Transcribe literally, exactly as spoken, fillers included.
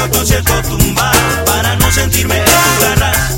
concierto tumbar para no sentirme en tu garra.